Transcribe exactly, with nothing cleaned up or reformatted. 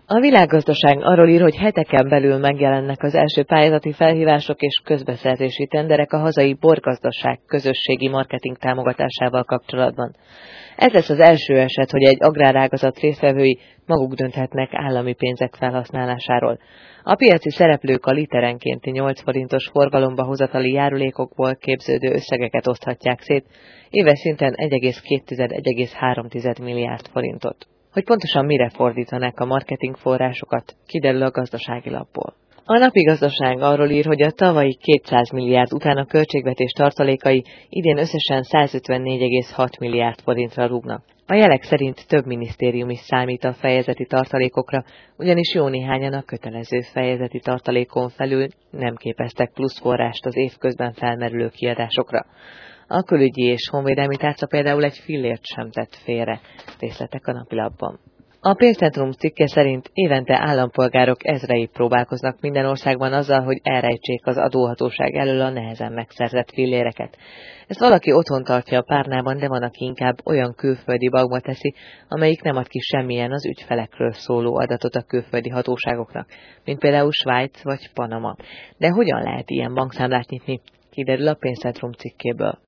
A Világgazdaság arról ír, hogy heteken belül megjelennek az első pályázati felhívások és közbeszerzési tenderek a hazai borgazdaság közösségi marketing támogatásával kapcsolatban. Ez lesz az első eset, hogy egy agrárágazat résztvevői maguk dönthetnek állami pénzek felhasználásáról. A piaci szereplők a literenkénti nyolc forintos forgalomba hozatali járulékokból képződő összegeket oszthatják szét, éves szinten egy egész két - egy egész három milliárd forintot. Hogy pontosan mire fordítanák a marketing forrásokat, kiderül a gazdasági lapból. A Napi Gazdaság arról ír, hogy a tavalyi kétszáz milliárd után a költségvetés tartalékai idén összesen százötvennégy egész hat milliárd forintra rúgnak. A jelek szerint több minisztérium is számít a fejezeti tartalékokra, ugyanis jó néhányan a kötelező fejezeti tartalékon felül nem képeztek plusz forrást az évközben felmerülő kiadásokra. A külügyi és honvédelmi tárca például egy fillért sem tett félre, részletek a napilapban. A Pénzcentrum cikke szerint évente állampolgárok ezrei próbálkoznak minden országban azzal, hogy elrejtsék az adóhatóság elől a nehezen megszerzett filléreket. Ezt valaki otthon tartja a párnában, de van, aki inkább olyan külföldi bankba teszi, amelyik nem ad ki semmilyen az ügyfelekről szóló adatot a külföldi hatóságoknak, mint például Svájc vagy Panama. De hogyan lehet ilyen bankszámlát nyitni? Kiderül a Pénzcentrum cikkéből.